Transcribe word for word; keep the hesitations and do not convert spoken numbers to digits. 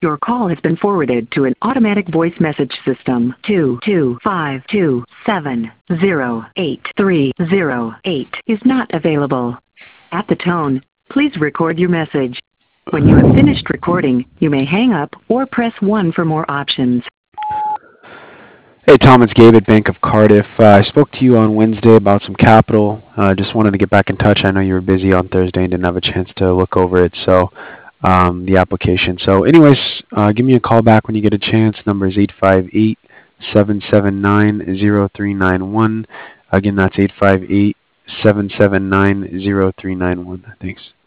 Your call has been forwarded to an automatic voice message system. two two five two seven zero eight three zero eight is not available. At the tone, please record your message. When you have finished recording, you may hang up or press one for more options. Hey Tom, it's Gabe at Bank of Cardiff. Uh, I spoke to you on Wednesday about some capital. I uh, just wanted to get back in touch. I know you were busy on Thursday and didn't have a chance to look over it, so um, the application. So anyways, uh, give me a call back when you get a chance. Number is eight five eight, seven seven nine, zero three nine one. Again, that's eight five eight, seven seven nine, zero three nine one. Thanks.